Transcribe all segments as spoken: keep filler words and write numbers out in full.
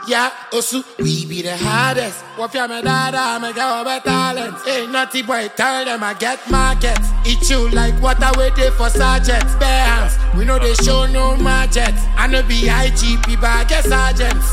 Yeah, Osu, we be the hardest. What ya me dada, me get over talent. Hey, naughty boy, tell them I get market. Eat you like water waiting for sergeants. Bare hands, we know they show no margins. I know be I G P, but I get sergeants.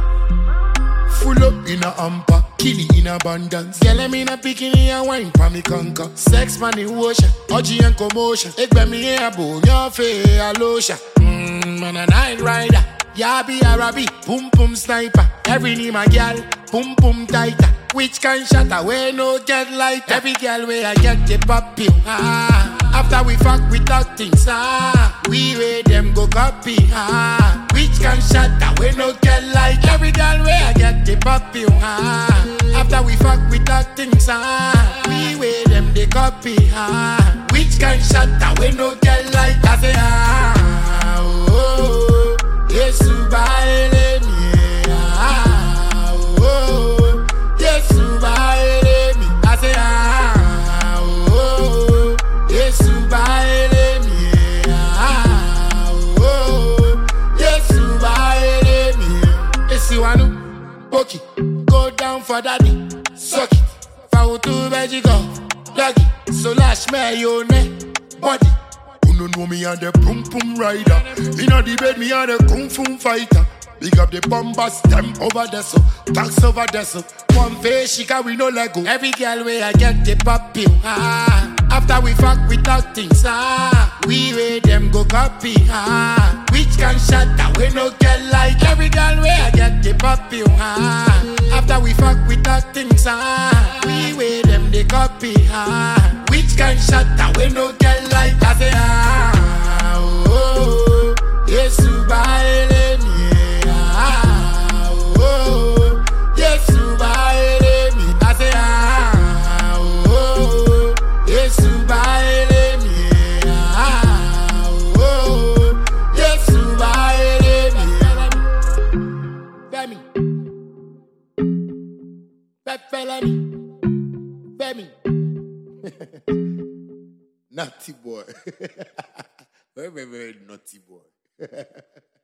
Full up in a hamper, killing in abundance. Girl, I'm in a bikini and wine pa me conquer. Sex man in ocean, orgy and commotion. Ik ben me here, bone your face, a lotion. Mmm, man a night rider. Yabi Arabi, boom boom sniper. Every knee my girl, boom boom tighter. Which kind shot away no get lighter. Every girl where I get the puppy. Ah, after we fuck with that things. Ah, we way them go copy. Ah, which kind shot away no get lighter. Every girl where I get the puppy. Ah, after we fuck with that things. Ah, we way them they copy. Ah, which kind shot away no get lighter. I say ah, oh, oh. Yesu baile mi, ah, oh, Yesu baile mi, I say ah, oh, Yesu baile mi, ah, oh, Yesu baile mi. Esi wanu, poki, go down for daddy, suck it, fawu tu beji go, doggy, so lash me your neck, body. You know me and the boom boom rider. Inna the bed me and the kung fu fighter. Big up the bombas, them over there so, tax over there so. One face she carry no Lego. Every girl where I get the puppy. Ah, after we fuck with that things. Ah, we way them go copy. Ah, which can shut that we no get like. Every girl where I get the puppy. Ah, after we fuck with that things. Ah, we way them they copy. Ah, which can shut that we no get like. I say ah, oh, Yesu baile mi, ah, oh, Yesu baile mi. I say ah, oh, Yesu baile mi, ah, oh, Yesu baile mi. Femi, Femi, Femi. Naughty boy. Very, very, very naughty boy.